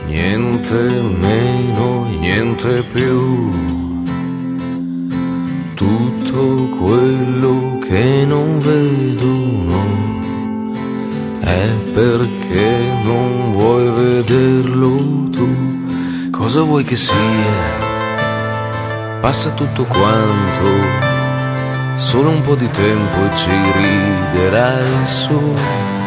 niente meno e niente più. Tutto quello che non vedono è perché non vuoi vederlo tu. Cosa vuoi che sia? Passa tutto quanto, solo un po' di tempo e ci riderai su.